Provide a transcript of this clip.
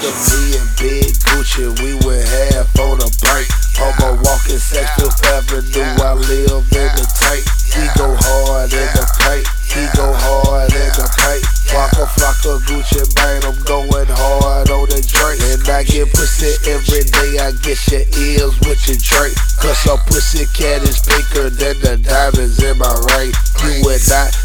Me and Big Gucci, we went half on a break. Homo walking sex Fifth Avenue, I live in the tank. He go hard in the paint, he go hard in the paint. Waka flocka Gucci, man, I'm going hard on the drink. And I get pussy every day, I get your ears with your drink. Cause your pussy cat is pinker than the diamonds in my ring. You would not